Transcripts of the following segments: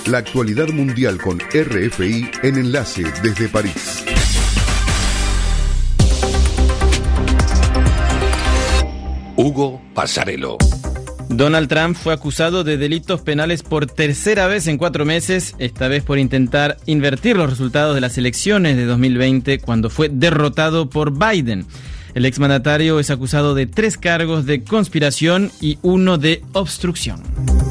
La actualidad mundial con RFI en Enlace desde París. Hugo Passarello. Donald Trump fue acusado de delitos penales por tercera vez en 4 meses, esta vez por intentar invertir los resultados de las elecciones de 2020 cuando fue derrotado por Biden. El exmandatario es acusado de 3 cargos de conspiración y 1 de obstrucción.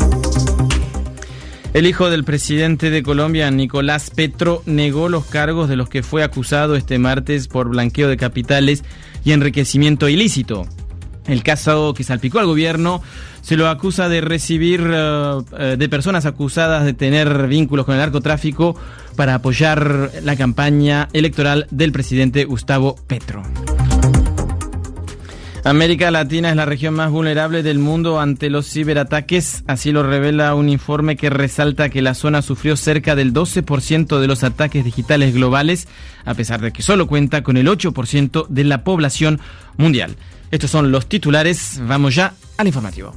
El hijo del presidente de Colombia, Nicolás Petro, negó los cargos de los que fue acusado este martes por blanqueo de capitales y enriquecimiento ilícito. El caso que salpicó al gobierno se lo acusa de recibir de personas acusadas de tener vínculos con el narcotráfico para apoyar la campaña electoral del presidente Gustavo Petro. América Latina es la región más vulnerable del mundo ante los ciberataques, así lo revela un informe que resalta que la zona sufrió cerca del 12% de los ataques digitales globales, a pesar de que solo cuenta con el 8% de la población mundial. Estos son los titulares, vamos ya al informativo.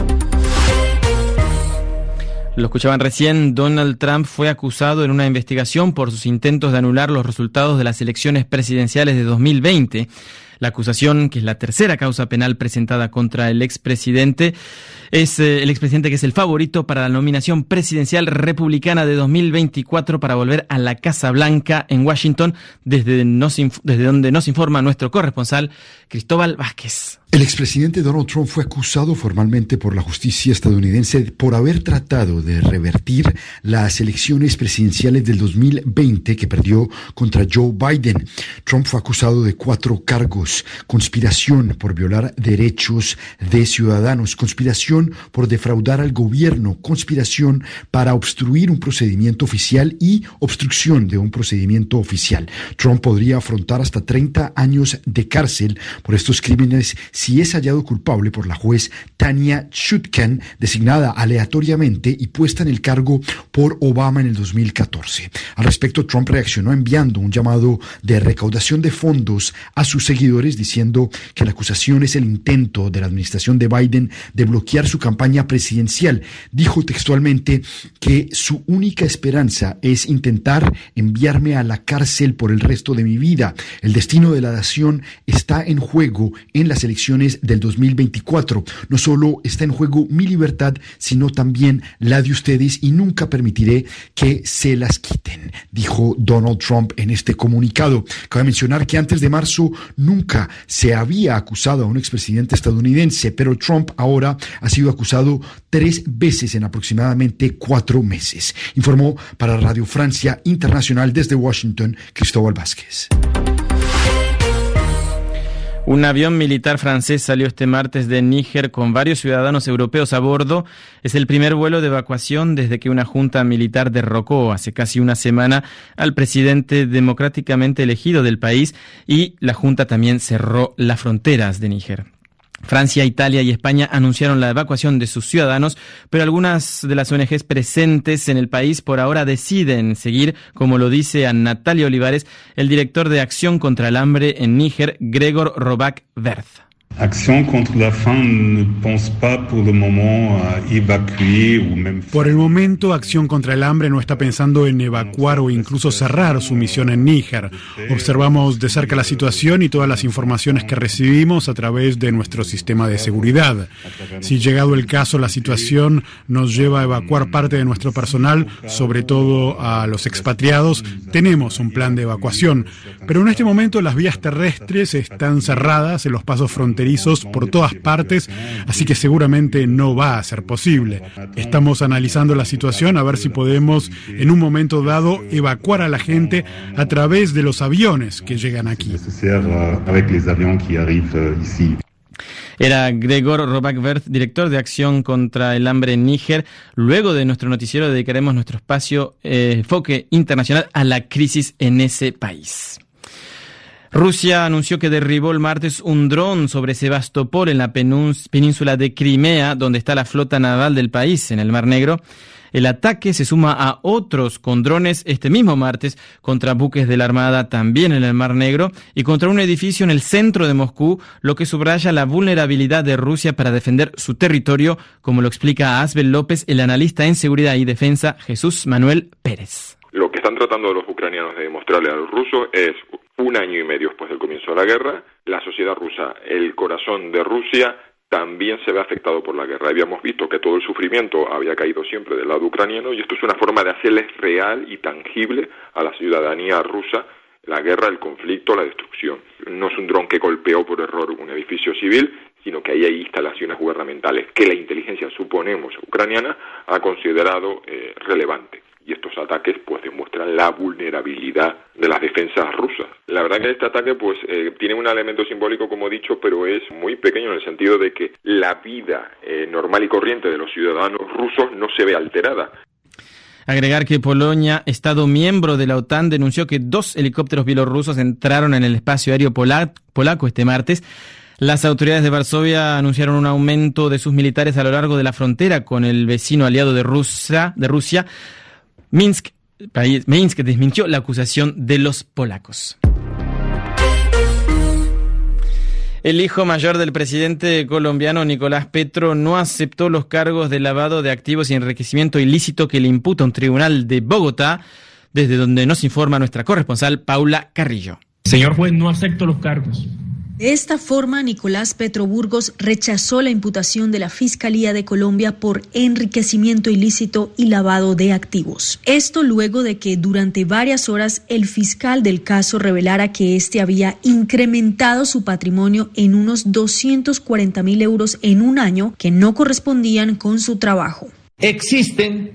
Lo escuchaban recién, Donald Trump fue acusado en una investigación por sus intentos de anular los resultados de las elecciones presidenciales de 2020. La acusación, que es la tercera causa penal presentada contra el expresidente, es el expresidente que es el favorito para la nominación presidencial republicana de 2024 para volver a la Casa Blanca en Washington, desde donde nos informa nuestro corresponsal Cristóbal Vázquez. El expresidente Donald Trump fue acusado formalmente por la justicia estadounidense por haber tratado de revertir las elecciones presidenciales del 2020 que perdió contra Joe Biden. Trump fue acusado de 4 cargos: conspiración por violar derechos de ciudadanos, conspiración por defraudar al gobierno, conspiración para obstruir un procedimiento oficial y obstrucción de un procedimiento oficial. Trump podría afrontar hasta 30 años de cárcel por estos crímenes si es hallado culpable por la juez Tanya Chutkan, designada aleatoriamente y puesta en el cargo por Obama en el 2014. Al respecto, Trump reaccionó enviando un llamado de recaudación de fondos a sus seguidores, diciendo que la acusación es el intento de la administración de Biden de bloquear su campaña presidencial. Dijo textualmente que su única esperanza es intentar enviarme a la cárcel por el resto de mi vida. El destino de la nación está en juego en las elecciones del 2024. No solo está en juego mi libertad, sino también la de ustedes, y nunca permitiré que se las quiten, dijo Donald Trump en este comunicado. Cabe mencionar que antes de marzo nunca se había acusado a un expresidente estadounidense, pero Trump ahora ha sido acusado 3 veces en aproximadamente 4 meses. Informó para Radio Francia Internacional desde Washington, Cristóbal Vázquez. Un avión militar francés salió este martes de Níger con varios ciudadanos europeos a bordo. Es el primer vuelo de evacuación desde que una junta militar derrocó hace casi una semana al presidente democráticamente elegido del país, y la junta también cerró las fronteras de Níger. Francia, Italia y España anunciaron la evacuación de sus ciudadanos, pero algunas de las ONGs presentes en el país por ahora deciden seguir, como lo dice a Natalia Olivares, el director de Acción contra el Hambre en Níger, Gregor Roback-Verth. Acción contre la faim ne pense pas pour le moment à évacuer ou même... Por el momento, Acción contra el Hambre no está pensando en evacuar o incluso cerrar su misión en Níger. Observamos de cerca la situación y todas las informaciones que recibimos a través de nuestro sistema de seguridad. Si llegado el caso la situación nos lleva a evacuar parte de nuestro personal, sobre todo a los expatriados, tenemos un plan de evacuación. Pero en este momento las vías terrestres están cerradas en los pasos fronterizos por todas partes, así que seguramente no va a ser posible. Estamos analizando la situación a ver si podemos en un momento dado evacuar a la gente a través de los aviones que llegan aquí. Era Gregor Roback-Verth, director de Acción contra el Hambre en Níger. Luego de nuestro noticiero dedicaremos nuestro espacio enfoque internacional a la crisis en ese país. Rusia anunció que derribó el martes un dron sobre Sebastopol en la península de Crimea, donde está la flota naval del país, en el Mar Negro. El ataque se suma a otros con drones este mismo martes contra buques de la Armada también en el Mar Negro y contra un edificio en el centro de Moscú, lo que subraya la vulnerabilidad de Rusia para defender su territorio, como lo explica a Asbel López, el analista en seguridad y defensa Jesús Manuel Pérez. Lo que están tratando los ucranianos de demostrarle a los rusos es, 1 año y medio después del comienzo de la guerra, la sociedad rusa, el corazón de Rusia, también se ve afectado por la guerra. Habíamos visto que todo el sufrimiento había caído siempre del lado ucraniano y esto es una forma de hacerles real y tangible a la ciudadanía rusa la guerra, el conflicto, la destrucción. No es un dron que golpeó por error un edificio civil, sino que ahí hay instalaciones gubernamentales que la inteligencia, suponemos, ucraniana ha considerado relevante. Y estos ataques pues demuestran la vulnerabilidad de las defensas rusas. La verdad que este ataque pues tiene un elemento simbólico, como he dicho, pero es muy pequeño en el sentido de que la vida normal y corriente de los ciudadanos rusos no se ve alterada. Agregar que Polonia, Estado miembro de la OTAN, denunció que 2 helicópteros bielorrusos entraron en el espacio aéreo polaco este martes. Las autoridades de Varsovia anunciaron un aumento de sus militares a lo largo de la frontera con el vecino aliado de Rusia. Minsk desmintió la acusación de los polacos. El hijo mayor del presidente colombiano Nicolás Petro no aceptó los cargos de lavado de activos y enriquecimiento ilícito que le imputa un tribunal de Bogotá, desde donde nos informa nuestra corresponsal Paula Carrillo. Señor juez, no acepto los cargos. De esta forma, Nicolás Petro Burgos rechazó la imputación de la Fiscalía de Colombia por enriquecimiento ilícito y lavado de activos. Esto luego de que durante varias horas el fiscal del caso revelara que este había incrementado su patrimonio en unos 240.000 euros en un año que no correspondían con su trabajo. Existen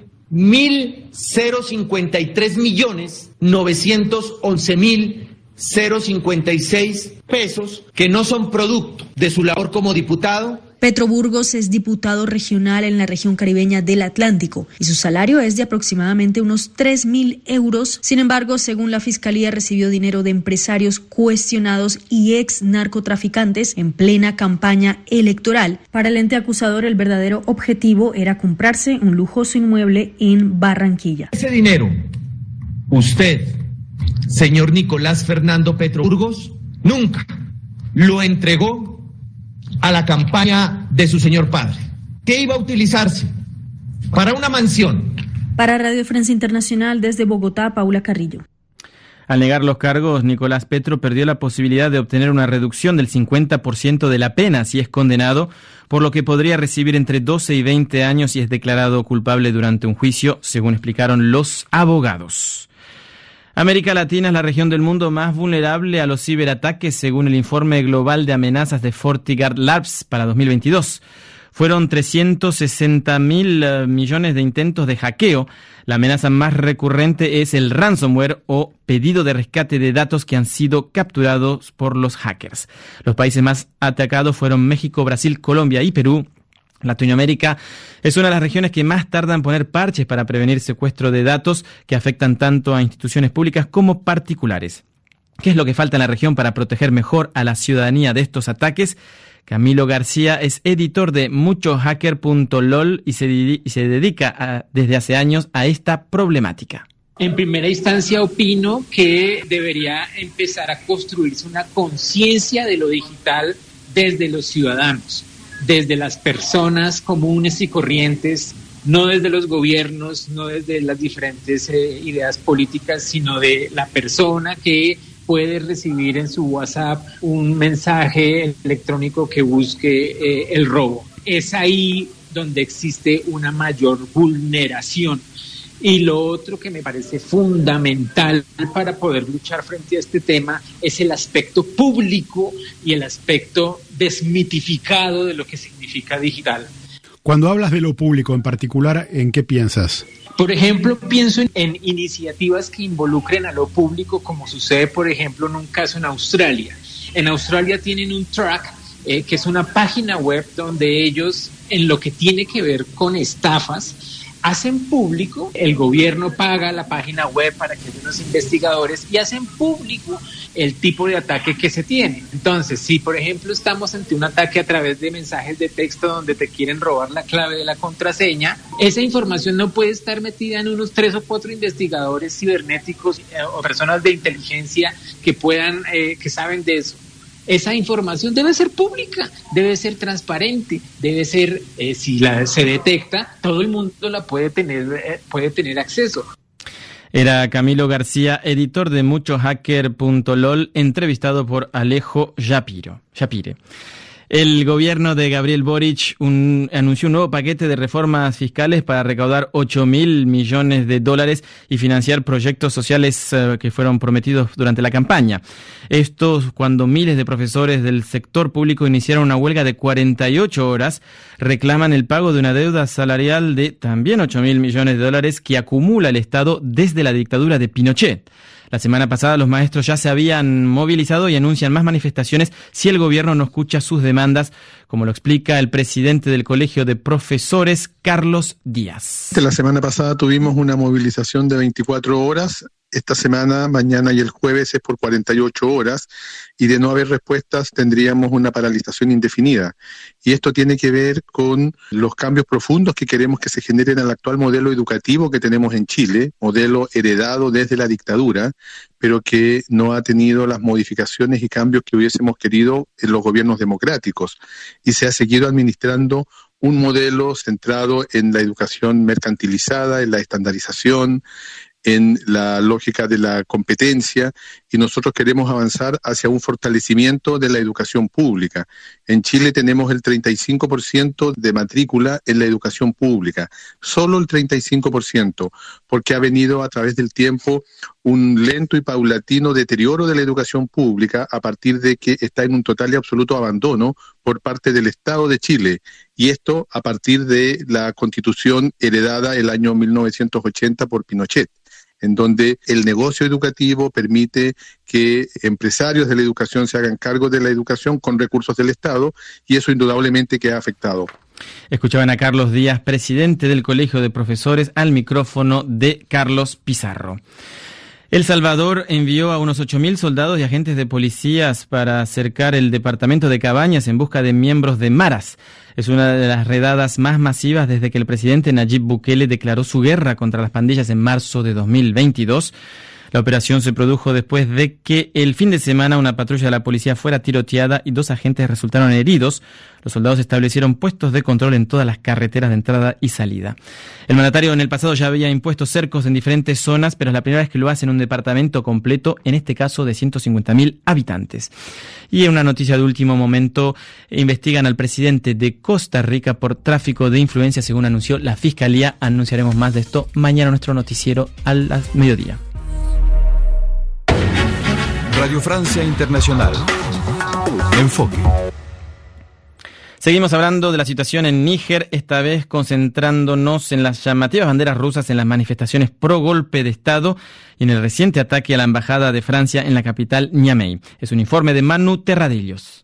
1.053.911.056 pesos que no son producto de su labor como diputado. Petro Burgos es diputado regional en la región caribeña del Atlántico y su salario es de aproximadamente unos 3.000 euros. Sin embargo, según la Fiscalía, recibió dinero de empresarios cuestionados y ex narcotraficantes en plena campaña electoral. Para el ente acusador, el verdadero objetivo era comprarse un lujoso inmueble en Barranquilla. Ese dinero, usted, señor Nicolás Fernando Petro Burgos, nunca lo entregó a la campaña de su señor padre, que iba a utilizarse para una mansión. Para Radio Francia Internacional, desde Bogotá, Paula Carrillo. Al negar los cargos, Nicolás Petro perdió la posibilidad de obtener una reducción del 50% de la pena si es condenado, por lo que podría recibir entre 12 y 20 años si es declarado culpable durante un juicio, según explicaron los abogados. América Latina es la región del mundo más vulnerable a los ciberataques, según el informe global de amenazas de FortiGuard Labs para 2022. Fueron 360.000 millones de intentos de hackeo. La amenaza más recurrente es el ransomware o pedido de rescate de datos que han sido capturados por los hackers. Los países más atacados fueron México, Brasil, Colombia y Perú. Latinoamérica es una de las regiones que más tardan en poner parches para prevenir secuestro de datos que afectan tanto a instituciones públicas como particulares. ¿Qué es lo que falta en la región para proteger mejor a la ciudadanía de estos ataques? Camilo García es editor de muchohacker.lol y se dedica desde hace años a esta problemática. En primera instancia, opino que debería empezar a construirse una conciencia de lo digital desde los ciudadanos, desde las personas comunes y corrientes, no desde los gobiernos, no desde las diferentes ideas políticas, sino de la persona que puede recibir en su WhatsApp un mensaje electrónico que busque el robo. Es ahí donde existe una mayor vulneración. Y lo otro que me parece fundamental para poder luchar frente a este tema es el aspecto público y el aspecto desmitificado de lo que significa digital. Cuando hablas de lo público en particular, ¿en qué piensas? Por ejemplo, pienso en iniciativas que involucren a lo público, como sucede, por ejemplo, en un caso en Australia. En Australia tienen un track, que es una página web donde ellos en lo que tiene que ver con estafas, hacen público, el gobierno paga la página web para que haya unos investigadores y hacen público el tipo de ataque que se tiene. Entonces, si por ejemplo estamos ante un ataque a través de mensajes de texto donde te quieren robar la clave de la contraseña, esa información no puede estar metida en unos 3 o 4 investigadores cibernéticos o personas de inteligencia que puedan, que saben de eso. Esa información debe ser pública, debe ser transparente, debe ser, si se detecta, todo el mundo la puede tener acceso. Era Camilo García, editor de muchohacker.lol, entrevistado por Alejo Shapire. El gobierno de Gabriel Boric anunció un nuevo paquete de reformas fiscales para recaudar $8.000 millones y financiar proyectos sociales que fueron prometidos durante la campaña. Esto cuando miles de profesores del sector público iniciaron una huelga de 48 horas, reclaman el pago de una deuda salarial de también $8.000 millones que acumula el Estado desde la dictadura de Pinochet. La semana pasada los maestros ya se habían movilizado y anuncian más manifestaciones si el gobierno no escucha sus demandas, como lo explica el presidente del Colegio de Profesores, Carlos Díaz. La semana pasada tuvimos una movilización de 24 horas. Esta semana, mañana y el jueves es por 48 horas y de no haber respuestas tendríamos una paralización indefinida. Y esto tiene que ver con los cambios profundos que queremos que se generen al actual modelo educativo que tenemos en Chile, modelo heredado desde la dictadura, pero que no ha tenido las modificaciones y cambios que hubiésemos querido en los gobiernos democráticos. Y se ha seguido administrando un modelo centrado en la educación mercantilizada, en la estandarización, en la lógica de la competencia, y nosotros queremos avanzar hacia un fortalecimiento de la educación pública. En Chile tenemos el 35% de matrícula en la educación pública, solo el 35%, porque ha venido a través del tiempo un lento y paulatino deterioro de la educación pública a partir de que está en un total y absoluto abandono por parte del Estado de Chile, y esto a partir de la Constitución heredada el año 1980 por Pinochet, en donde el negocio educativo permite que empresarios de la educación se hagan cargo de la educación con recursos del Estado, y eso indudablemente que ha afectado. Escuchaban a Carlos Díaz, presidente del Colegio de Profesores, al micrófono de Carlos Pizarro. El Salvador envió a unos 8.000 soldados y agentes de policías para cercar el departamento de Cabañas en busca de miembros de maras. Es una de las redadas más masivas desde que el presidente Nayib Bukele declaró su guerra contra las pandillas en marzo de 2022. La operación se produjo después de que el fin de semana una patrulla de la policía fuera tiroteada y 2 agentes resultaron heridos. Los soldados establecieron puestos de control en todas las carreteras de entrada y salida. El mandatario en el pasado ya había impuesto cercos en diferentes zonas, pero es la primera vez que lo hace en un departamento completo, en este caso de 150.000 habitantes. Y en una noticia de último momento, investigan al presidente de Costa Rica por tráfico de influencia, según anunció la Fiscalía. Anunciaremos más de esto mañana en nuestro noticiero al mediodía. Radio Francia Internacional. Enfoque. Seguimos hablando de la situación en Níger, esta vez concentrándonos en las llamativas banderas rusas en las manifestaciones pro golpe de Estado y en el reciente ataque a la embajada de Francia en la capital Niamey. Es un informe de Manu Terradillos.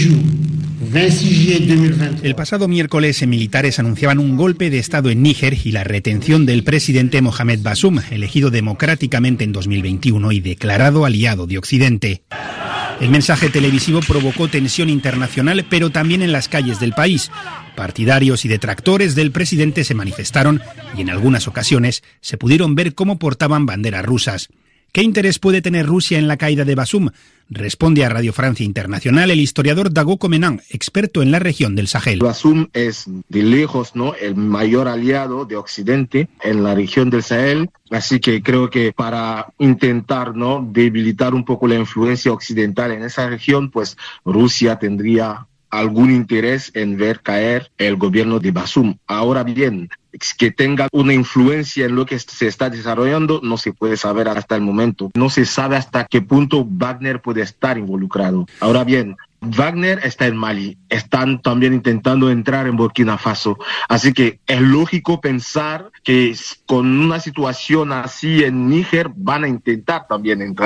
El pasado miércoles, militares anunciaban un golpe de Estado en Níger y la retención del presidente Mohamed Bazoum, elegido democráticamente en 2021 y declarado aliado de Occidente. El mensaje televisivo provocó tensión internacional, pero también en las calles del país. Partidarios y detractores del presidente se manifestaron y en algunas ocasiones se pudieron ver cómo portaban banderas rusas. ¿Qué interés puede tener Rusia en la caída de Bazoum? Responde a Radio Francia Internacional el historiador Dago Comenan, experto en la región del Sahel. Bazoum es de lejos, ¿no?, el mayor aliado de Occidente en la región del Sahel, así que creo que para intentar, ¿no?, debilitar un poco la influencia occidental en esa región, pues Rusia tendría algún interés en ver caer el gobierno de Bazoum. Ahora bien, que tenga una influencia en lo que se está desarrollando no se puede saber hasta el momento. No se sabe hasta qué punto Wagner puede estar involucrado. Ahora bien, Wagner está en Mali, están también intentando entrar en Burkina Faso, así que es lógico pensar que con una situación así en Níger van a intentar también entrar ahí.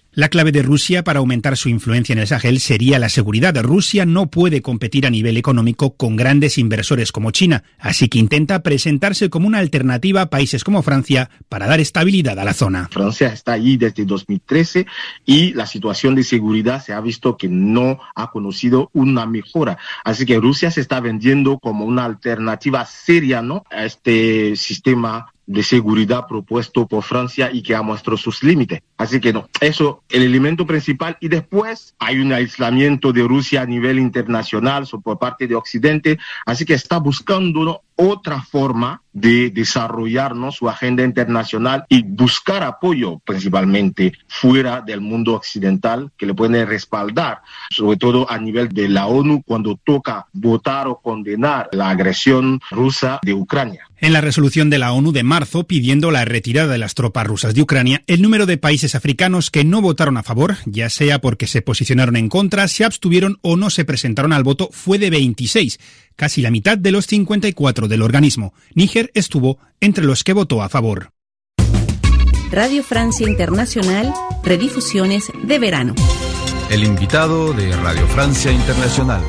La clave de Rusia para aumentar su influencia en el Sahel sería la seguridad. Rusia no puede competir a nivel económico con grandes inversores como China, así que intenta presentarse como una alternativa a países como Francia para dar estabilidad a la zona. Francia está ahí desde 2013 y la situación de seguridad se ha visto que no ha conocido una mejora. Así que Rusia se está vendiendo como una alternativa seria, ¿no?, a este sistema de seguridad propuesto por Francia y que ha mostrado sus límites. Así que no, eso el elemento principal. Y después hay un aislamiento de Rusia a nivel internacional por parte de Occidente. Así que está buscando, ¿no?, otra forma de desarrollar, ¿no?, su agenda internacional y buscar apoyo principalmente fuera del mundo occidental que le puede respaldar, sobre todo a nivel de la ONU cuando toca votar o condenar la agresión rusa de Ucrania. En la resolución de la ONU de marzo pidiendo la retirada de las tropas rusas de Ucrania, el número de países africanos que no votaron a favor, ya sea porque se posicionaron en contra, se abstuvieron o no se presentaron al voto, fue de 26, casi la mitad de los 54 del organismo. Níger estuvo entre los que votó a favor. Radio Francia Internacional, redifusiones de verano. El invitado de Radio Francia Internacional.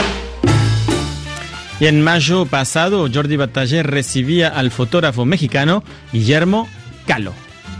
Y en mayo pasado, Jordi Bataller recibía al fotógrafo mexicano Guillermo Kahlo.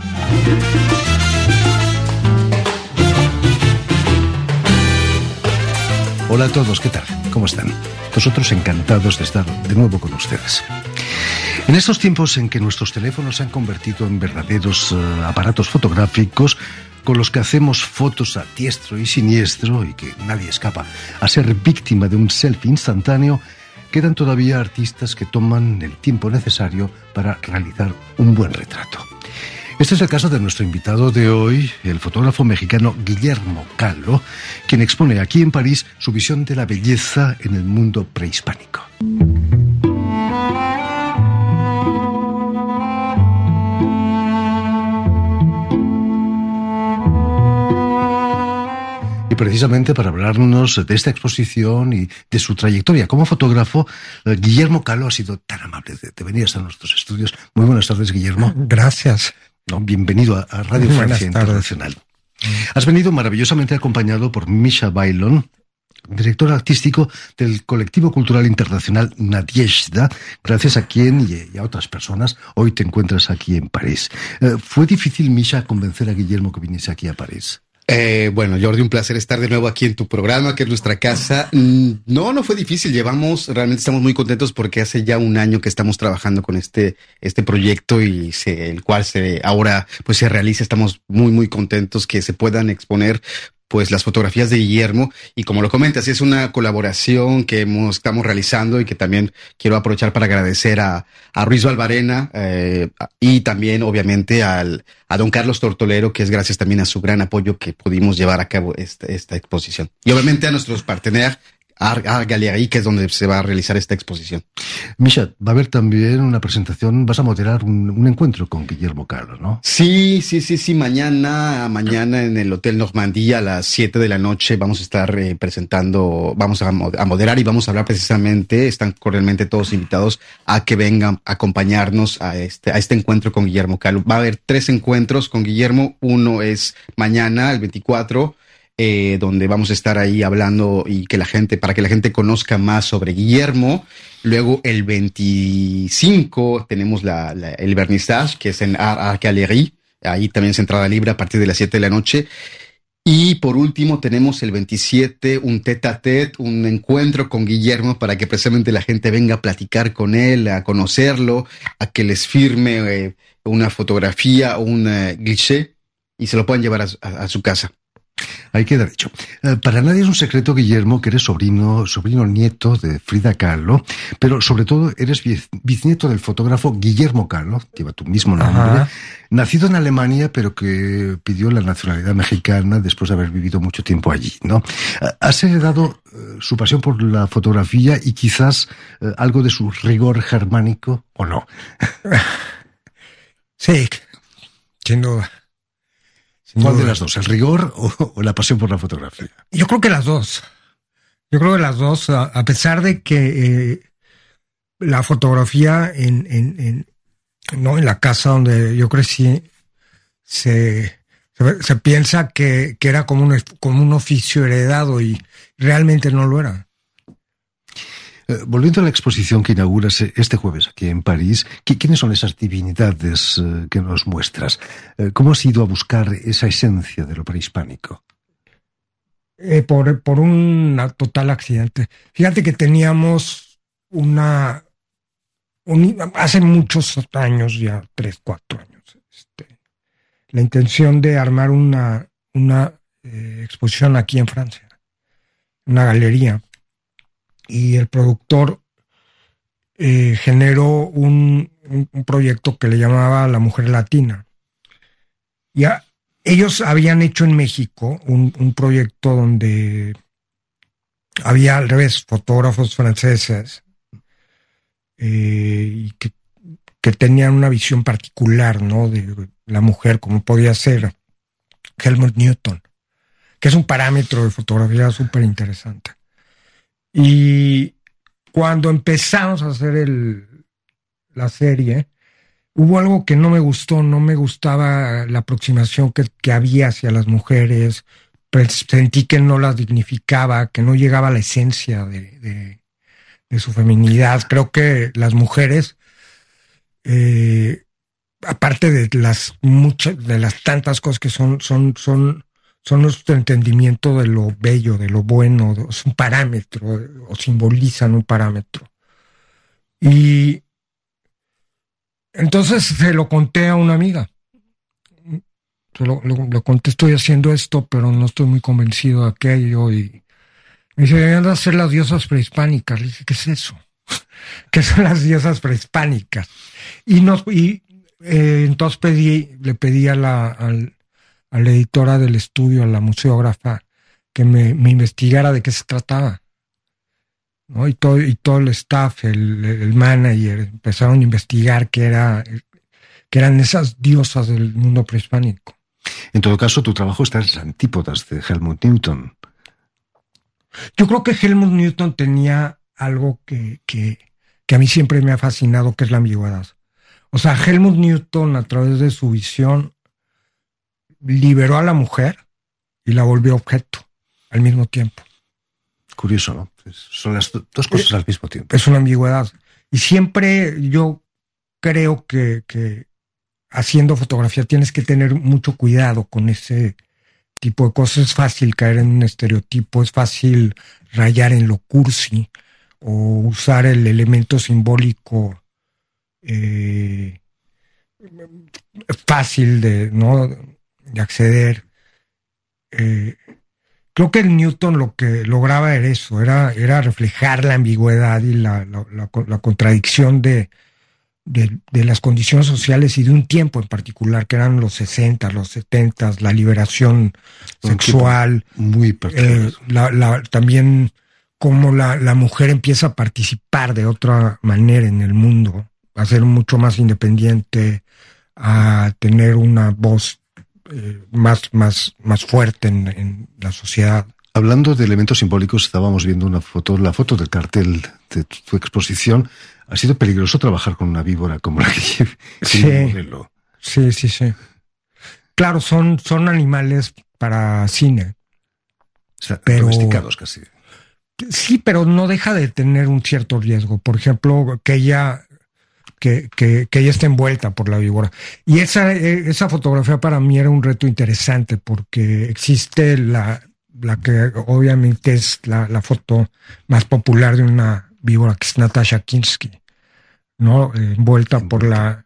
Hola a todos, ¿qué tal? ¿Cómo están? Nosotros encantados de estar de nuevo con ustedes. En estos tiempos en que nuestros teléfonos se han convertido en verdaderos aparatos fotográficos con los que hacemos fotos a diestro y siniestro y que nadie escapa a ser víctima de un selfie instantáneo, quedan todavía artistas que toman el tiempo necesario para realizar un buen retrato. Este es el caso de nuestro invitado de hoy, el fotógrafo mexicano Guillermo Kahlo, quien expone aquí en París su visión de la belleza en el mundo prehispánico. Y precisamente para hablarnos de esta exposición y de su trayectoria como fotógrafo, Guillermo Kahlo ha sido tan amable de venir hasta nuestros estudios. Muy buenas tardes, Guillermo. Gracias. Bienvenido a Radio Francia Internacional. Has venido maravillosamente acompañado por Misha Bailon, director artístico del colectivo cultural internacional Nadiezhda, gracias a quien y a otras personas hoy te encuentras aquí en París. ¿Fue difícil, Misha, convencer a Guillermo que viniese aquí a París? Bueno, Jordi, un placer estar de nuevo aquí en tu programa, que es nuestra casa. No fue difícil. Realmente estamos muy contentos porque hace ya un año que estamos trabajando con este proyecto y el cual ahora pues se realiza. Estamos muy, muy contentos que se puedan exponer pues las fotografías de Guillermo, y como lo comentas, es una colaboración que estamos realizando y que también quiero aprovechar para agradecer a Ruiz Valvarena y también obviamente a don Carlos Tortolero, que es gracias también a su gran apoyo que pudimos llevar a cabo esta exposición. Y obviamente a nuestros parteneros, Art Galerie, que es donde se va a realizar esta exposición. Misha, va a haber también una presentación, vas a moderar un encuentro con Guillermo Kahlo, ¿no? Sí. Mañana en el Hotel Normandía a las 7 de la noche vamos a estar presentando, vamos a moderar y vamos a hablar precisamente, están cordialmente todos invitados a que vengan a acompañarnos a este encuentro con Guillermo Kahlo. Va a haber 3 encuentros con Guillermo, uno es mañana, el 24, donde vamos a estar ahí hablando y para que la gente conozca más sobre Guillermo. Luego el 25 tenemos el vernissage, que es en Art Galerie. Ahí también es entrada libre a partir de las 7 de la noche. Y por último tenemos el 27, un tête-à-tête, un encuentro con Guillermo para que precisamente la gente venga a platicar con él, a conocerlo, a que les firme una fotografía o un cliché y se lo puedan llevar a su casa. Ahí queda dicho. Para nadie es un secreto, Guillermo, que eres sobrino nieto de Frida Kahlo, pero sobre todo eres bisnieto del fotógrafo Guillermo Kahlo, lleva tu mismo nombre, Ajá. Nacido en Alemania, pero que pidió la nacionalidad mexicana después de haber vivido mucho tiempo allí, ¿no? ¿Has heredado su pasión por la fotografía y quizás algo de su rigor germánico o no? Sí, sin duda. ¿Cuál de las dos? ¿El rigor o la pasión por la fotografía? Yo creo que las dos. A pesar de que la fotografía en la casa donde yo crecí se Se piensa que era como un oficio heredado y realmente no lo era. Volviendo a la exposición que inauguras este jueves aquí en París, ¿quiénes son esas divinidades que nos muestras? ¿Cómo has ido a buscar esa esencia de lo prehispánico? Por un total accidente. Fíjate que teníamos hace muchos años, ya 3, 4 años, la intención de armar una exposición aquí en Francia, una galería. Y el productor generó un proyecto que le llamaba La Mujer Latina. Ya ellos habían hecho en México un proyecto donde había al revés fotógrafos franceses y que tenían una visión particular, ¿no? De la mujer, como podía ser Helmut Newton, que es un parámetro de fotografía súper interesante. Y cuando empezamos a hacer la serie, hubo algo que no me gustó, no me gustaba la aproximación que había hacia las mujeres, sentí que no las dignificaba, que no llegaba a la esencia de su feminidad. Creo que las mujeres, aparte de las tantas cosas que son nuestro entendimiento de lo bello, de lo bueno, es un parámetro, o simbolizan un parámetro. Y entonces se lo conté a una amiga. Lo conté, estoy haciendo esto, pero no estoy muy convencido de aquello. Y me dice, deberían de hacer las diosas prehispánicas. Le dije, ¿qué es eso? ¿Qué son las diosas prehispánicas? Entonces le pedí a la editora del estudio, a la museógrafa, que me investigara de qué se trataba, ¿no? Y todo el staff, el manager, empezaron a investigar qué eran esas diosas del mundo prehispánico. En todo caso, tu trabajo está en las antípodas de Helmut Newton. Yo creo que Helmut Newton tenía algo que a mí siempre me ha fascinado, que es la ambigüedad. O sea, Helmut Newton, a través de su visión, liberó a la mujer y la volvió objeto al mismo tiempo. Curioso, ¿no? Son las dos cosas al mismo tiempo. Es una ambigüedad. Y siempre yo creo que haciendo fotografía tienes que tener mucho cuidado con ese tipo de cosas. Es fácil caer en un estereotipo, es fácil rayar en lo cursi o usar el elemento simbólico fácil de acceder. Creo que el Newton lo que lograba era eso, era reflejar la ambigüedad y la contradicción de las condiciones sociales y de un tiempo en particular, que eran los 60, los 70, la liberación sexual, muy particular. También cómo la mujer empieza a participar de otra manera en el mundo, a ser mucho más independiente, a tener una voz más fuerte en la sociedad. Hablando de elementos simbólicos, estábamos viendo la foto del cartel de tu exposición. Ha sido peligroso trabajar con una víbora como la que modelo. Sí. Claro, son animales para cine. O sea, domesticados casi. Sí, pero no deja de tener un cierto riesgo. Por ejemplo, que ella esté envuelta por la víbora. Y esa fotografía para mí era un reto interesante, porque existe la que obviamente es la foto más popular de una víbora, que es Natasha Kinski, ¿no? Envuelta por la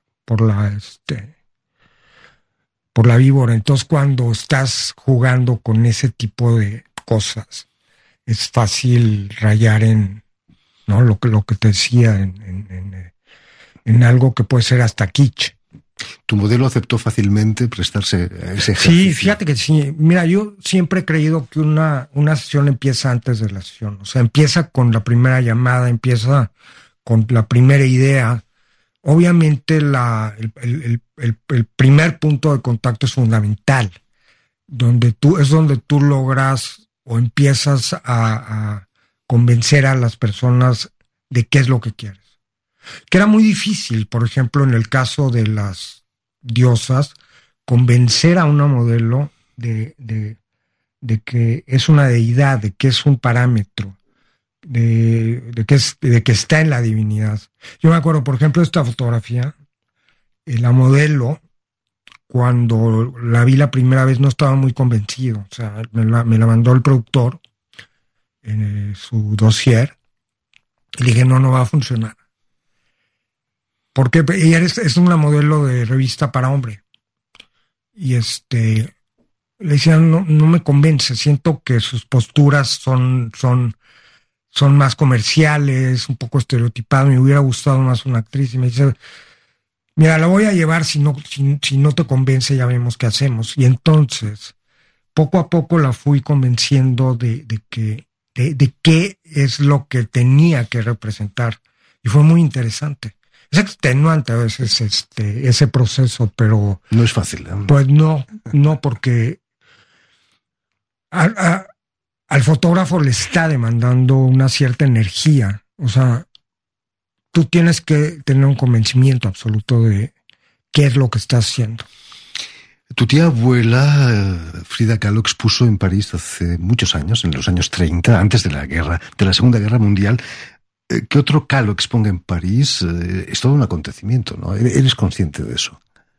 víbora. Entonces, cuando estás jugando con ese tipo de cosas, es fácil rayar en, ¿no? lo que te decía, en algo que puede ser hasta kitsch. ¿Tu modelo aceptó fácilmente prestarse a ese ejercicio? Sí, fíjate que sí. Mira, yo siempre he creído que una sesión empieza antes de la sesión. O sea, empieza con la primera llamada, empieza con la primera idea. Obviamente el primer punto de contacto es fundamental, donde tú logras o empiezas a convencer a las personas de qué es lo que quieres. Que era muy difícil, por ejemplo, en el caso de las diosas, convencer a una modelo de que es una deidad, de que es un parámetro, de que está en la divinidad. Yo me acuerdo, por ejemplo, de esta fotografía, la modelo, cuando la vi la primera vez no estaba muy convencido, o sea, me la mandó el productor en su dossier, y le dije, no va a funcionar. Porque ella es una modelo de revista para hombre. Y le decían, no me convence, siento que sus posturas son más comerciales, un poco estereotipadas, me hubiera gustado más una actriz. Y me dice, mira, la voy a llevar, si no te convence ya vemos qué hacemos. Y entonces, poco a poco la fui convenciendo de qué es lo que tenía que representar. Y fue muy interesante. Es extenuante a veces ese proceso, pero... No es fácil, ¿eh? Pues no, porque al fotógrafo le está demandando una cierta energía. O sea, tú tienes que tener un convencimiento absoluto de qué es lo que estás haciendo. Tu tía abuela, Frida Kahlo, expuso en París hace muchos años, en los años 30, antes de la Segunda Guerra Mundial. Que otro Kahlo exponga en París es todo un acontecimiento, ¿no? ¿Eres consciente de eso?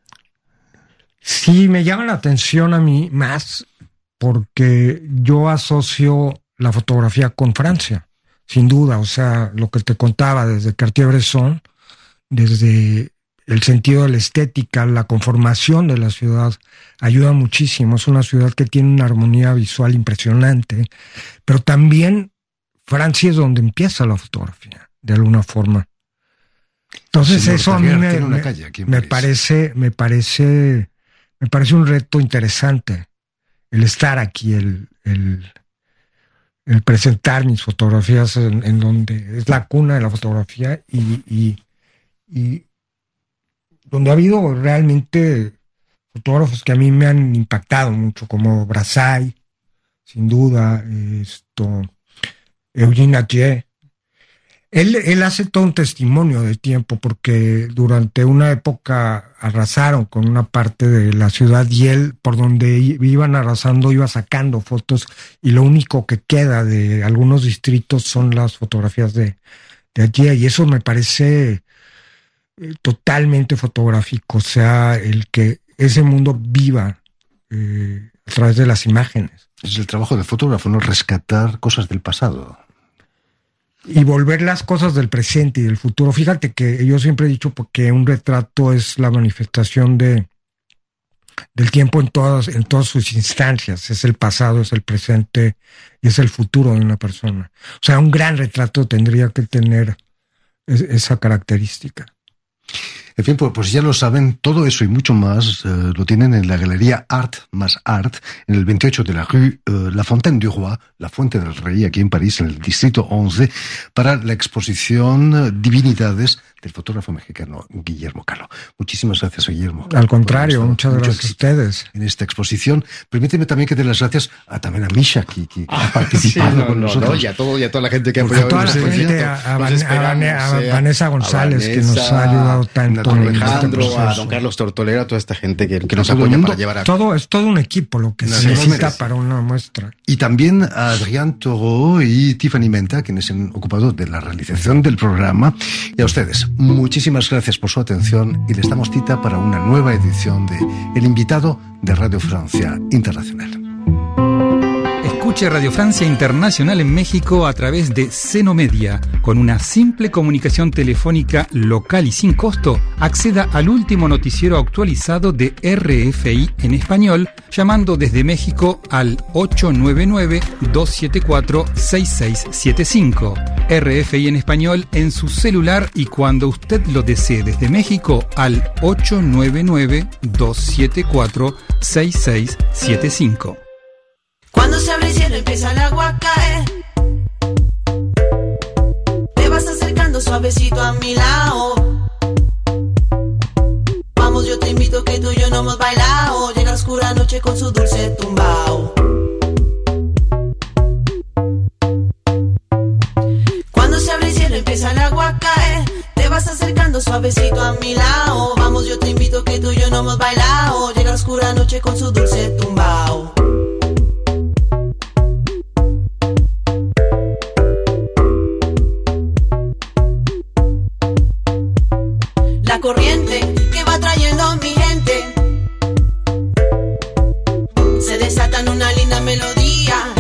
Sí, me llama la atención a mí más porque yo asocio la fotografía con Francia, sin duda. O sea, lo que te contaba desde Cartier-Bresson, desde el sentido de la estética, la conformación de la ciudad, ayuda muchísimo. Es una ciudad que tiene una armonía visual impresionante, pero también Francia es donde empieza la fotografía, de alguna forma. Entonces eso a mí me parece un reto interesante, el estar aquí, el presentar mis fotografías en donde es la cuna de la fotografía y donde ha habido realmente fotógrafos que a mí me han impactado mucho, como Brassai, sin duda, Eugene Atget. Él hace todo un testimonio de tiempo porque durante una época arrasaron con una parte de la ciudad y él, por donde iban arrasando, iba sacando fotos y lo único que queda de algunos distritos son las fotografías de Atget, y eso me parece totalmente fotográfico, o sea, el que ese mundo viva a través de las imágenes. Es el trabajo del fotógrafo, ¿no? Rescatar cosas del pasado. Y volver las cosas del presente y del futuro. Fíjate que yo siempre he dicho que un retrato es la manifestación del tiempo en todas sus instancias. Es el pasado, es el presente y es el futuro de una persona. O sea, un gran retrato tendría que tener esa característica. En fin, pues ya lo saben, todo eso y mucho más lo tienen en la Galería Art más Art, en el 28 de la Rue La Fontaine du Roi, la Fuente del Rey, aquí en París, en el distrito 11, para la exposición Divinidades del fotógrafo mexicano Guillermo Kahlo. Muchísimas gracias, Guillermo. Al contrario, muchas gracias a ustedes. En esta exposición. Permíteme también que dé las gracias también a Misha, que ha participado con nosotros. Y a toda la gente que ha apoyado la gente, a Vanessa González, que nos ha ayudado tanto. A Alejandro, a don Carlos Tortolera, a toda esta gente que nos apoya para llevar a... Es todo un equipo lo que se necesita para una muestra. Y también a Adrián Toro y Tiffany Menta, quienes se han ocupado de la realización del programa. Y a ustedes, muchísimas gracias por su atención y les damos cita para una nueva edición de El Invitado de Radio Francia Internacional. Escuche Radio Francia Internacional en México a través de Seno Media. Con una simple comunicación telefónica local y sin costo, acceda al último noticiero actualizado de RFI en español, llamando desde México al 899-274-6675. RFI en español en su celular y cuando usted lo desee desde México al 899-274-6675. Cuando se abre el cielo empieza el agua a caer. Te vas acercando suavecito a mi lado. Vamos, yo te invito que tú y yo no hemos bailado. Llega la oscura noche con su dulce tumbao. Cuando se abre el cielo empieza el agua a caer. Te vas acercando suavecito a mi lado. Vamos, yo te invito que tú y yo no hemos bailado. Llega la oscura noche con su dulce tumbao. La corriente que va trayendo mi gente se desata en una linda melodía,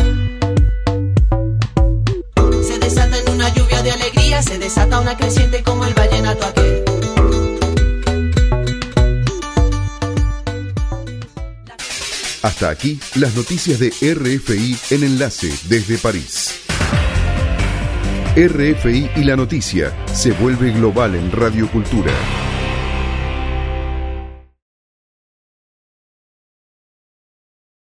se desata en una lluvia de alegría, se desata una creciente como el vallenato aquel. Hasta aquí las noticias de RFI en Enlace desde París. RFI y la noticia se vuelve global en Radio Cultura.